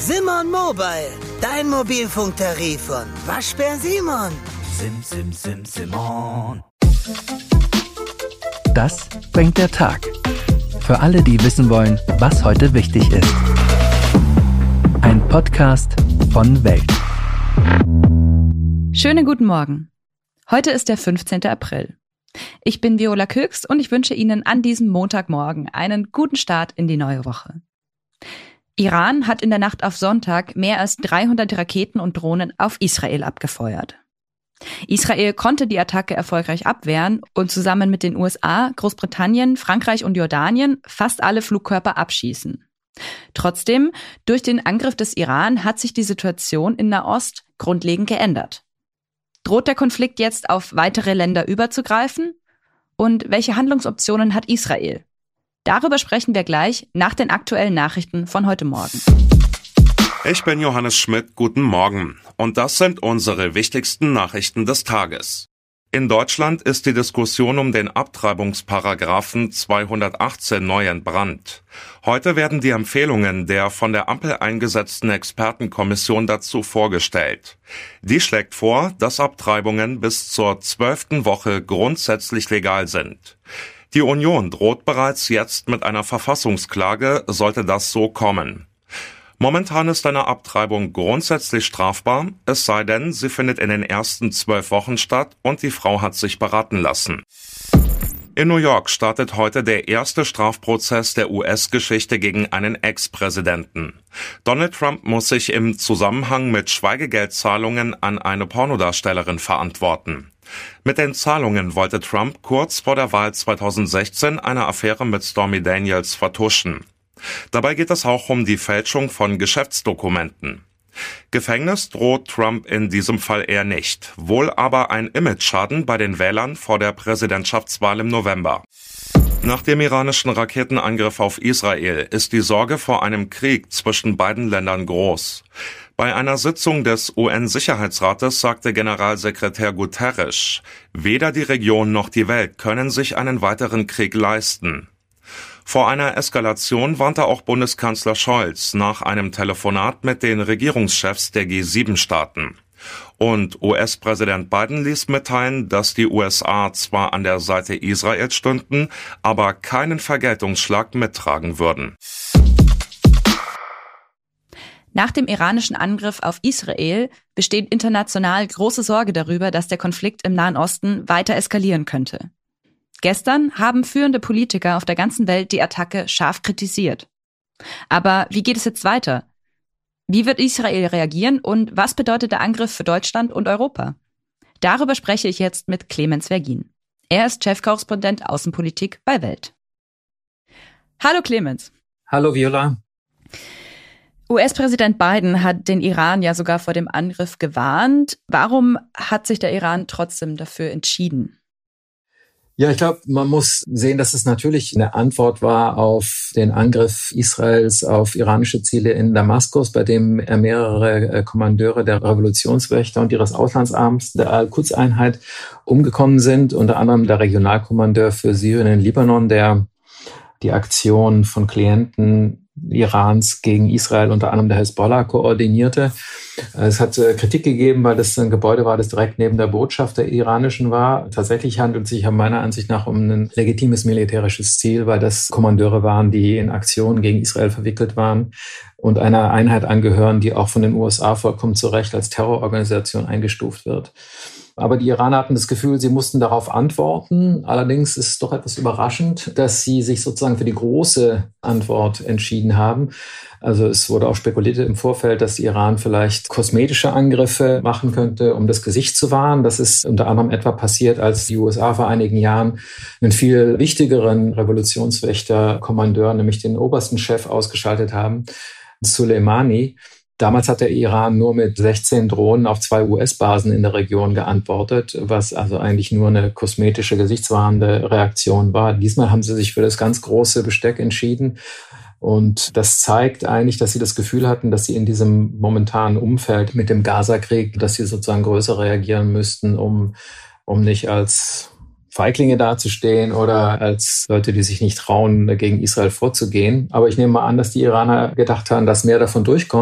Simon Mobile, dein Mobilfunktarif von Waschbär Simon. Sim, Simon. Das bringt der Tag. Für alle, die wissen wollen, was heute wichtig ist. Ein Podcast von Welt. Schönen guten Morgen. Heute ist der 15. April. Ich bin Viola Köchs und ich wünsche Ihnen an diesem Montagmorgen einen guten Start in die neue Woche. Iran hat in der Nacht auf Sonntag mehr als 300 Raketen und Drohnen auf Israel abgefeuert. Israel konnte die Attacke erfolgreich abwehren und zusammen mit den USA, Großbritannien, Frankreich und Jordanien fast alle Flugkörper abschießen. Trotzdem, durch den Angriff des Iran hat sich die Situation in Nahost grundlegend geändert. Droht der Konflikt jetzt auf weitere Länder überzugreifen? Und welche Handlungsoptionen hat Israel? Darüber sprechen wir gleich nach den aktuellen Nachrichten von heute Morgen. Ich bin Johannes Schmidt, guten Morgen. Und das sind unsere wichtigsten Nachrichten des Tages. In Deutschland ist die Diskussion um den Abtreibungsparagraphen 218 neu entbrannt. Heute werden die Empfehlungen der von der Ampel eingesetzten Expertenkommission dazu vorgestellt. Die schlägt vor, dass Abtreibungen bis zur 12. Woche grundsätzlich legal sind. Die Union droht bereits jetzt mit einer Verfassungsklage, sollte das so kommen. Momentan ist eine Abtreibung grundsätzlich strafbar, es sei denn, sie findet in den ersten 12 Wochen statt und die Frau hat sich beraten lassen. In New York startet heute der erste Strafprozess der US-Geschichte gegen einen Ex-Präsidenten. Donald Trump muss sich im Zusammenhang mit Schweigegeldzahlungen an eine Pornodarstellerin verantworten. Mit den Zahlungen wollte Trump kurz vor der Wahl 2016 eine Affäre mit Stormy Daniels vertuschen. Dabei geht es auch um die Fälschung von Geschäftsdokumenten. Gefängnis droht Trump in diesem Fall eher nicht, wohl aber ein Imageschaden bei den Wählern vor der Präsidentschaftswahl im November. Nach dem iranischen Raketenangriff auf Israel ist die Sorge vor einem Krieg zwischen beiden Ländern groß. Bei einer Sitzung des UN-Sicherheitsrates sagte Generalsekretär Guterres, weder die Region noch die Welt können sich einen weiteren Krieg leisten. Vor einer Eskalation warnte auch Bundeskanzler Scholz nach einem Telefonat mit den Regierungschefs der G7-Staaten. Und US-Präsident Biden ließ mitteilen, dass die USA zwar an der Seite Israels stünden, aber keinen Vergeltungsschlag mittragen würden. Nach dem iranischen Angriff auf Israel besteht international große Sorge darüber, dass der Konflikt im Nahen Osten weiter eskalieren könnte. Gestern haben führende Politiker auf der ganzen Welt die Attacke scharf kritisiert. Aber wie geht es jetzt weiter? Wie wird Israel reagieren und was bedeutet der Angriff für Deutschland und Europa? Darüber spreche ich jetzt mit Clemens Vergin. Er ist Chefkorrespondent Außenpolitik bei Welt. Hallo Clemens. Hallo Viola. US-Präsident Biden hat den Iran ja sogar vor dem Angriff gewarnt. Warum hat sich der Iran trotzdem dafür entschieden? Ja, ich glaube, man muss sehen, dass es natürlich eine Antwort war auf den Angriff Israels auf iranische Ziele in Damaskus, bei dem mehrere Kommandeure der Revolutionswächter und ihres Auslandsarms der Al-Quds-Einheit umgekommen sind, unter anderem der Regionalkommandeur für Syrien und Libanon, der die Aktion von Klienten Irans gegen Israel, unter anderem der Hezbollah, koordinierte. Es hat Kritik gegeben, weil das ein Gebäude war, das direkt neben der Botschaft der iranischen war. Tatsächlich handelt es sich meiner Ansicht nach um ein legitimes militärisches Ziel, weil das Kommandeure waren, die in Aktionen gegen Israel verwickelt waren und einer Einheit angehören, die auch von den USA vollkommen zu Recht als Terrororganisation eingestuft wird. Aber die Iraner hatten das Gefühl, sie mussten darauf antworten. Allerdings ist es doch etwas überraschend, dass sie sich sozusagen für die große Antwort entschieden haben. Also es wurde auch spekuliert im Vorfeld, dass Iran vielleicht kosmetische Angriffe machen könnte, um das Gesicht zu wahren. Das ist unter anderem etwa passiert, als die USA vor einigen Jahren einen viel wichtigeren Revolutionswächter-Kommandeur, nämlich den obersten Chef, ausgeschaltet haben, Soleimani. Damals hat der Iran nur mit 16 Drohnen auf 2 US-Basen in der Region geantwortet, was also eigentlich nur eine kosmetische, gesichtswahrende Reaktion war. Diesmal haben sie sich für das ganz große Besteck entschieden. Und das zeigt eigentlich, dass sie das Gefühl hatten, dass sie in diesem momentanen Umfeld mit dem Gaza-Krieg, dass sie sozusagen größer reagieren müssten, um nicht als Feiglinge dazustehen oder als Leute, die sich nicht trauen, gegen Israel vorzugehen. Aber ich nehme mal an, dass die Iraner gedacht haben, dass mehr davon durchkommt.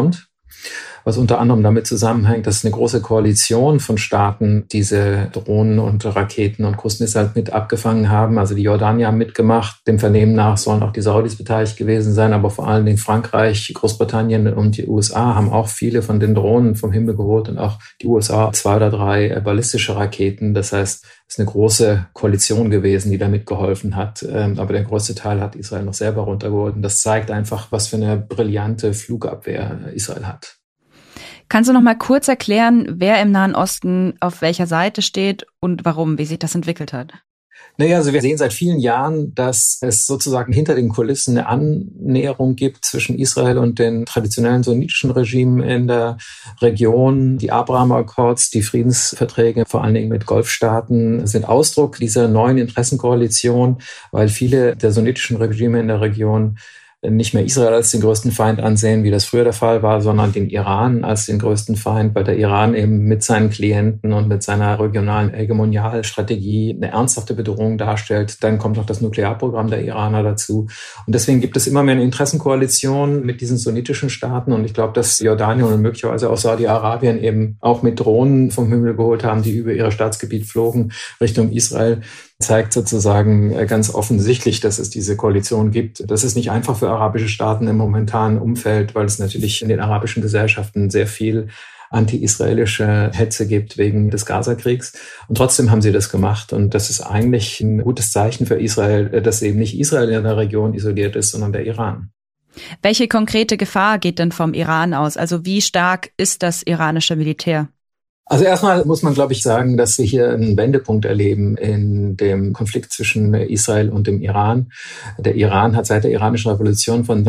was unter anderem damit zusammenhängt, dass eine große Koalition von Staaten diese Drohnen und Raketen und Cruise-Missiles mit abgefangen haben. Also die Jordanier haben mitgemacht. Dem Vernehmen nach sollen auch die Saudis beteiligt gewesen sein, aber vor allem Frankreich, Großbritannien und die USA haben auch viele von den Drohnen vom Himmel geholt und auch die USA 2 oder 3 ballistische Raketen. Das heißt, es ist eine große Koalition gewesen, die da mitgeholfen hat. Aber der größte Teil hat Israel noch selber runtergeholt. Und das zeigt einfach, was für eine brillante Flugabwehr Israel hat. Kannst du noch mal kurz erklären, wer im Nahen Osten auf welcher Seite steht und warum, wie sich das entwickelt hat? Naja, also wir sehen seit vielen Jahren, dass es sozusagen hinter den Kulissen eine Annäherung gibt zwischen Israel und den traditionellen sunnitischen Regimen in der Region. Die Abraham-Accords, die Friedensverträge, vor allen Dingen mit Golfstaaten, sind Ausdruck dieser neuen Interessenkoalition, weil viele der sunnitischen Regime in der Region nicht mehr Israel als den größten Feind ansehen, wie das früher der Fall war, sondern den Iran als den größten Feind, weil der Iran eben mit seinen Klienten und mit seiner regionalen Hegemonialstrategie eine ernsthafte Bedrohung darstellt. Dann kommt noch das Nuklearprogramm der Iraner dazu. Und deswegen gibt es immer mehr eine Interessenkoalition mit diesen sunnitischen Staaten. Und ich glaube, dass Jordanien und möglicherweise auch Saudi-Arabien eben auch mit Drohnen vom Himmel geholt haben, die über ihr Staatsgebiet flogen, Richtung Israel, zeigt sozusagen ganz offensichtlich, dass es diese Koalition gibt. Das ist nicht einfach für arabische Staaten im momentanen Umfeld, weil es natürlich in den arabischen Gesellschaften sehr viel anti-israelische Hetze gibt wegen des Gaza-Kriegs. Und trotzdem haben sie das gemacht. Und das ist eigentlich ein gutes Zeichen für Israel, dass eben nicht Israel in der Region isoliert ist, sondern der Iran. Welche konkrete Gefahr geht denn vom Iran aus? Also wie stark ist das iranische Militär? Also erstmal muss man, glaube ich, sagen, dass wir hier einen Wendepunkt erleben in dem Konflikt zwischen Israel und dem Iran. Der Iran hat seit der iranischen Revolution von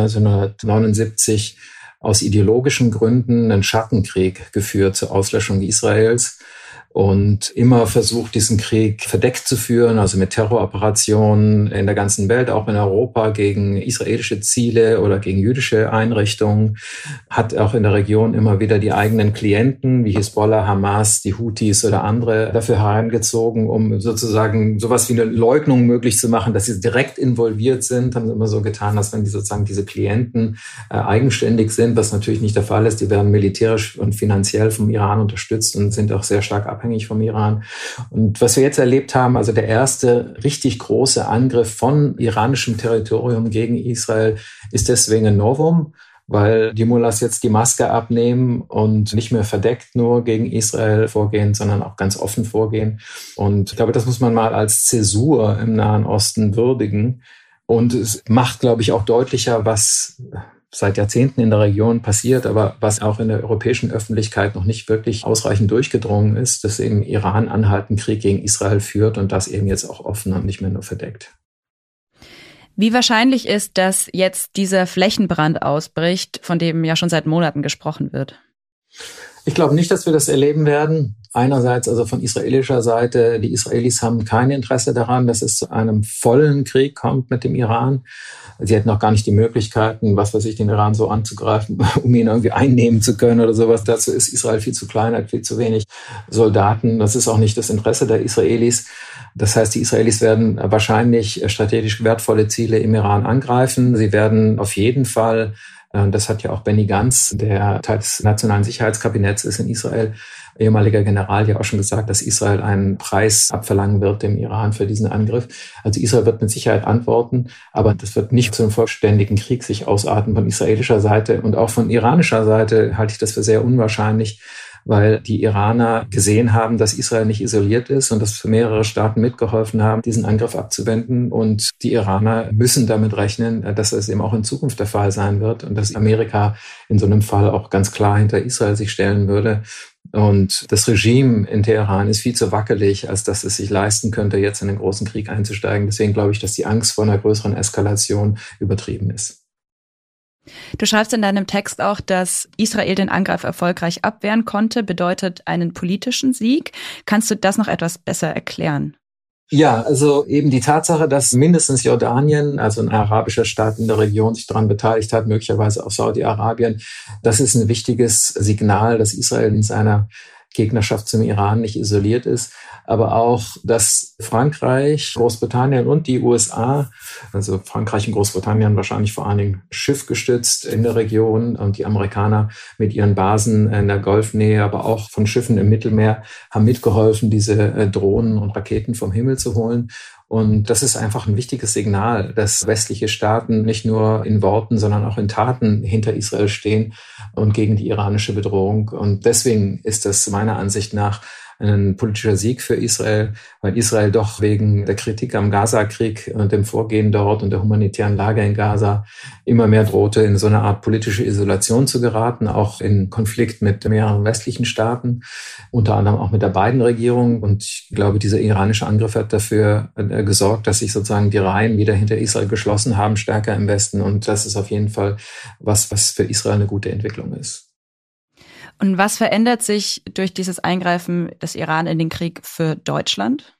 1979 aus ideologischen Gründen einen Schattenkrieg geführt zur Auslöschung Israels und immer versucht, diesen Krieg verdeckt zu führen, also mit Terroroperationen in der ganzen Welt, auch in Europa, gegen israelische Ziele oder gegen jüdische Einrichtungen, hat auch in der Region immer wieder die eigenen Klienten, wie Hisbollah, Hamas, die Houthis oder andere, dafür herangezogen, um sozusagen sowas wie eine Leugnung möglich zu machen, dass sie direkt involviert sind, haben sie immer so getan, als wenn die sozusagen diese Klienten eigenständig sind, was natürlich nicht der Fall ist. Die werden militärisch und finanziell vom Iran unterstützt und sind auch sehr stark abhängig vom Iran. Und was wir jetzt erlebt haben, also der erste richtig große Angriff von iranischem Territorium gegen Israel, ist deswegen ein Novum, weil die Mullahs jetzt die Maske abnehmen und nicht mehr verdeckt nur gegen Israel vorgehen, sondern auch ganz offen vorgehen. Und ich glaube, das muss man mal als Zäsur im Nahen Osten würdigen. Und es macht, glaube ich, auch deutlicher, was seit Jahrzehnten in der Region passiert, aber was auch in der europäischen Öffentlichkeit noch nicht wirklich ausreichend durchgedrungen ist, dass eben Iran anhaltend Krieg gegen Israel führt und das eben jetzt auch offen und nicht mehr nur verdeckt. Wie wahrscheinlich ist, dass jetzt dieser Flächenbrand ausbricht, von dem ja schon seit Monaten gesprochen wird? Ich glaube nicht, dass wir das erleben werden. Einerseits also von israelischer Seite, die Israelis haben kein Interesse daran, dass es zu einem vollen Krieg kommt mit dem Iran. Sie hätten auch gar nicht die Möglichkeiten, was weiß ich, den Iran so anzugreifen, um ihn irgendwie einnehmen zu können oder sowas. Dazu ist Israel viel zu klein, hat viel zu wenig Soldaten. Das ist auch nicht das Interesse der Israelis. Das heißt, die Israelis werden wahrscheinlich strategisch wertvolle Ziele im Iran angreifen. Sie werden auf jeden Fall, das hat ja auch Benny Gantz, der Teil des Nationalen Sicherheitskabinetts ist in Israel, ehemaliger General, ja auch schon gesagt, dass Israel einen Preis abverlangen wird dem Iran für diesen Angriff. Also Israel wird mit Sicherheit antworten, aber das wird nicht zu einem vollständigen Krieg sich ausarten von israelischer Seite. Und auch von iranischer Seite halte ich das für sehr unwahrscheinlich, weil die Iraner gesehen haben, dass Israel nicht isoliert ist und dass mehrere Staaten mitgeholfen haben, diesen Angriff abzuwenden. Und die Iraner müssen damit rechnen, dass es eben auch in Zukunft der Fall sein wird und dass Amerika in so einem Fall auch ganz klar hinter Israel sich stellen würde. Und das Regime in Teheran ist viel zu wackelig, als dass es sich leisten könnte, jetzt in einen großen Krieg einzusteigen. Deswegen glaube ich, dass die Angst vor einer größeren Eskalation übertrieben ist. Du schreibst in deinem Text auch, dass Israel den Angriff erfolgreich abwehren konnte, bedeutet einen politischen Sieg. Kannst du das noch etwas besser erklären? Ja, also eben die Tatsache, dass mindestens Jordanien, also ein arabischer Staat in der Region, sich daran beteiligt hat, möglicherweise auch Saudi-Arabien, das ist ein wichtiges Signal, dass Israel in seiner Gegnerschaft zum Iran nicht isoliert ist, aber auch, dass Frankreich, Großbritannien und die USA, also Frankreich und Großbritannien wahrscheinlich vor allen Dingen schiffgestützt in der Region und die Amerikaner mit ihren Basen in der Golfnähe, aber auch von Schiffen im Mittelmeer, haben mitgeholfen, diese Drohnen und Raketen vom Himmel zu holen. Und das ist einfach ein wichtiges Signal, dass westliche Staaten nicht nur in Worten, sondern auch in Taten hinter Israel stehen und gegen die iranische Bedrohung. Und deswegen ist das meiner Ansicht nach ein politischer Sieg für Israel, weil Israel doch wegen der Kritik am Gaza-Krieg und dem Vorgehen dort und der humanitären Lage in Gaza immer mehr drohte, in so eine Art politische Isolation zu geraten, auch in Konflikt mit mehreren westlichen Staaten, unter anderem auch mit der Biden-Regierung. Und ich glaube, dieser iranische Angriff hat dafür gesorgt, dass sich sozusagen die Reihen wieder hinter Israel geschlossen haben, stärker im Westen. Und das ist auf jeden Fall was für Israel eine gute Entwicklung ist. Und was verändert sich durch dieses Eingreifen des Iran in den Krieg für Deutschland?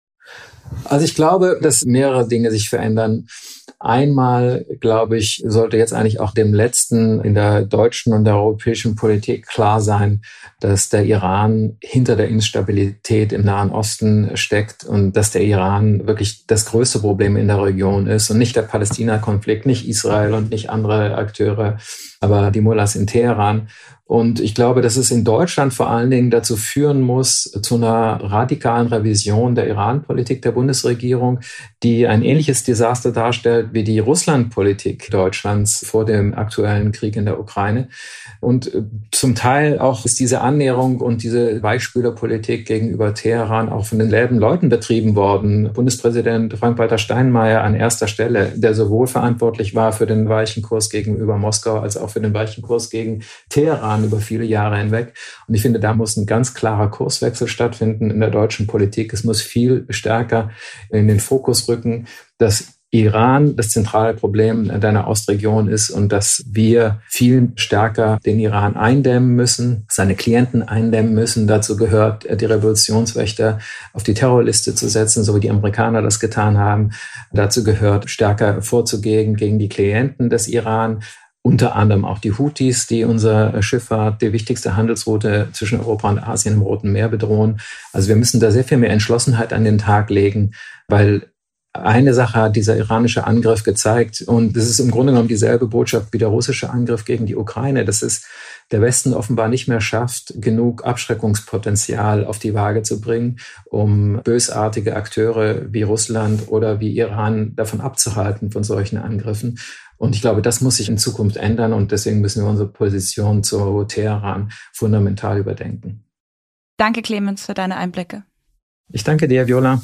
Also ich glaube, dass mehrere Dinge sich verändern. Einmal, glaube ich, sollte jetzt eigentlich auch dem Letzten in der deutschen und der europäischen Politik klar sein, dass der Iran hinter der Instabilität im Nahen Osten steckt und dass der Iran wirklich das größte Problem in der Region ist und nicht der Palästina-Konflikt, nicht Israel und nicht andere Akteure, aber die Mullahs in Teheran. Und ich glaube, dass es in Deutschland vor allen Dingen dazu führen muss, zu einer radikalen Revision der Iran-Politik der Bundesregierung, die ein ähnliches Desaster darstellt wie die Russland-Politik Deutschlands vor dem aktuellen Krieg in der Ukraine. Und zum Teil auch ist diese Annäherung und diese Weichspülerpolitik gegenüber Teheran auch von denselben Leuten betrieben worden. Bundespräsident Frank-Walter Steinmeier an erster Stelle, der sowohl verantwortlich war für den weichen Kurs gegenüber Moskau als auch für den weichen Kurs gegen Teheran über viele Jahre hinweg. Und ich finde, da muss ein ganz klarer Kurswechsel stattfinden in der deutschen Politik. Es muss viel stärker in den Fokus rücken, dass Iran das zentrale Problem der Ostregion ist und dass wir viel stärker den Iran eindämmen müssen, seine Klienten eindämmen müssen. Dazu gehört, die Revolutionswächter auf die Terrorliste zu setzen, so wie die Amerikaner das getan haben. Dazu gehört, stärker vorzugehen gegen die Klienten des Iran, unter anderem auch die Houthis, die unsere Schifffahrt, die wichtigste Handelsroute zwischen Europa und Asien im Roten Meer bedrohen. Also wir müssen da sehr viel mehr Entschlossenheit an den Tag legen, weil eine Sache hat dieser iranische Angriff gezeigt und das ist im Grunde genommen dieselbe Botschaft wie der russische Angriff gegen die Ukraine. Das ist, der Westen offenbar nicht mehr schafft, genug Abschreckungspotenzial auf die Waage zu bringen, um bösartige Akteure wie Russland oder wie Iran davon abzuhalten von solchen Angriffen. Und ich glaube, das muss sich in Zukunft ändern und deswegen müssen wir unsere Position zu Teheran fundamental überdenken. Danke, Clemens, für deine Einblicke. Ich danke dir, Viola.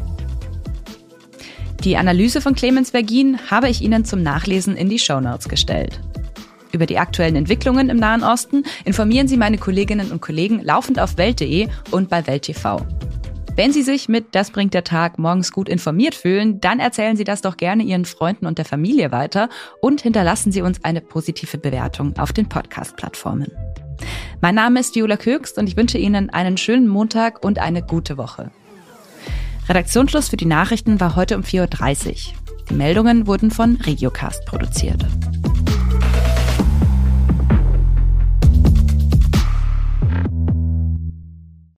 Die Analyse von Clemens Vergien habe ich Ihnen zum Nachlesen in die Shownotes gestellt. Über die aktuellen Entwicklungen im Nahen Osten informieren Sie meine Kolleginnen und Kollegen laufend auf Welt.de und bei Welt TV. Wenn Sie sich mit Das bringt der Tag morgens gut informiert fühlen, dann erzählen Sie das doch gerne Ihren Freunden und der Familie weiter und hinterlassen Sie uns eine positive Bewertung auf den Podcast-Plattformen. Mein Name ist Viola Köchst und ich wünsche Ihnen einen schönen Montag und eine gute Woche. Redaktionsschluss für die Nachrichten war heute um 4:30 Uhr. Die Meldungen wurden von Regiocast produziert.